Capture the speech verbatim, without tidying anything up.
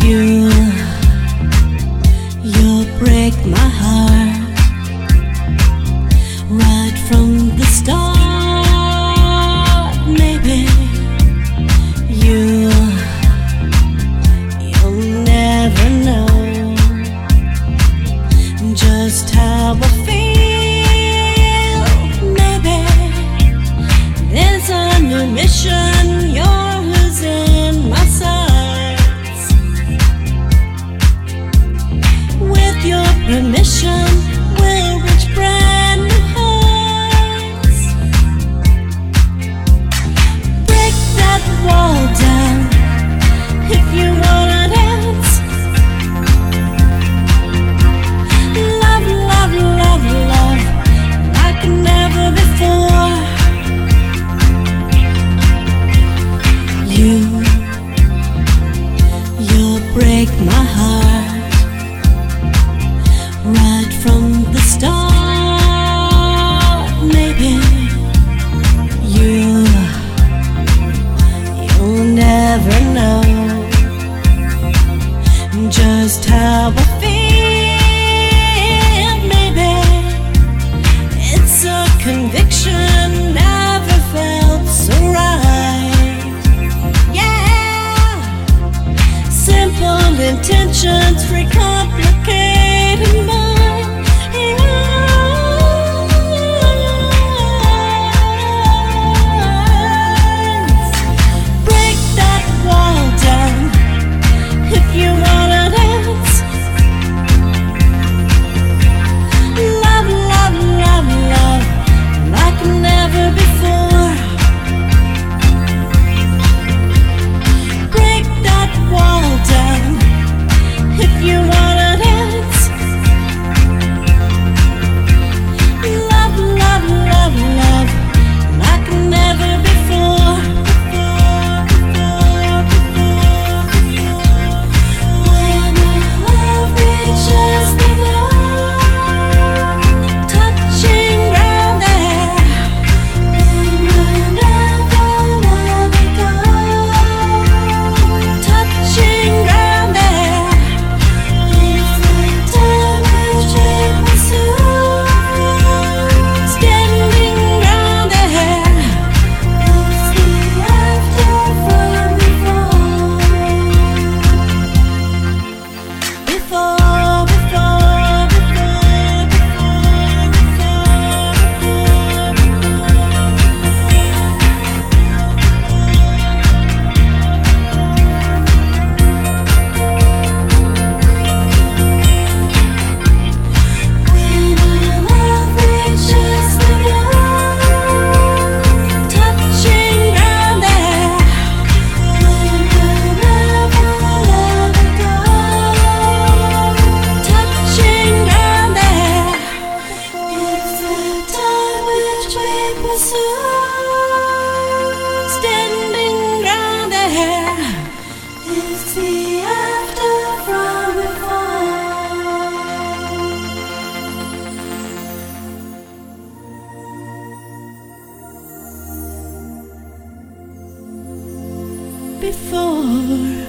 You, you'll break my heart right from the start. Maybe you, you'll never know just how I feel. Maybe there's a new mission. You're losing my sights. With your permission, we'll reach brand new heights. Break that wall down if you wanna dance. Love, love, love, love like never before. You, you'll break my heart right from the start. Maybe you, you'll never know just how I feel. Maybe it's a conviction, never felt so right. Yeah, simple intentions, recomplicated minds. Break that wall down if you wanna dance. Love, love, love, love like never before. Break that wall down if you wanna dance. Love, love, love, love like never before. When our love reaches the ground, touching ground there, we will never, never go. Touching ground there, it's the time which we pursue. Standing ground there, it's the after from before. Before, before, before, when our love reaches the ground, touching ground there, we will never, never go. Touching ground there, it's the time which we pursue. Standing ground there, it's the after from before. Before.